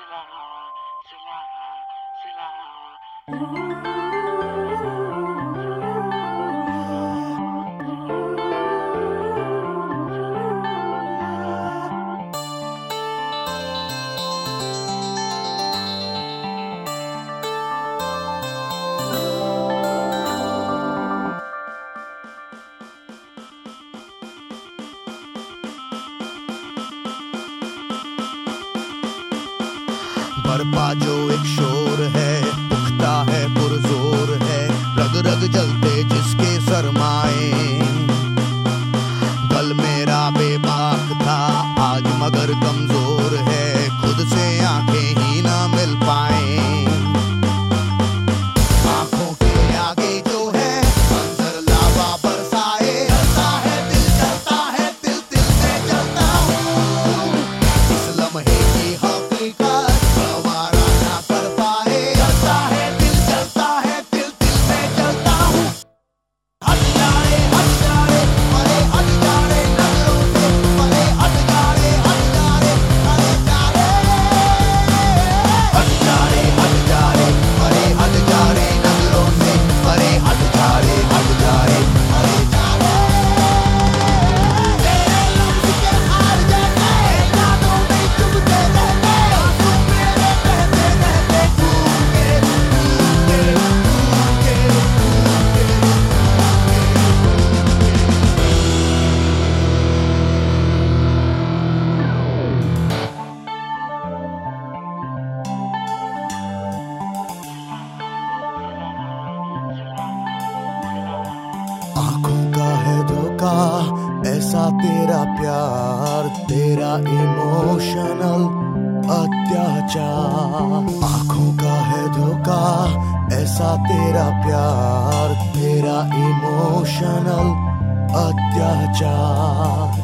बरपा जो एक शोर है, उठता है पुरजोर है, रग रग जलते जिसके सरमाए। कल मेरा बेबाक था, आज मगर कमजोर है, खुद से आंखें ही ना मिल पाए। आंखों के आगे जो है मंजर लावा बरसाए, जलता है दिल दिल में जलता हूँ। इस लम्हे की हकीकत गवारा ना कर पाए, जलता है दिल में जलता हूँ। हट जाए परे हट जाए नजरों से, परे हट जाए परे जाए। हट जाए परे हट जाए नजरों से, परे हट जाए परे जाए। तेरे लफ्ज़ के हार जाते, यादों में चुभते रहते, आंसू मेरे बहते रहते, भूखे आंखों का है धोखा, ऐसा तेरा प्यार, तेरा इमोशनल अत्याचार। आंखों का है धोखा, ऐसा तेरा प्यार, तेरा इमोशनल अत्याचार।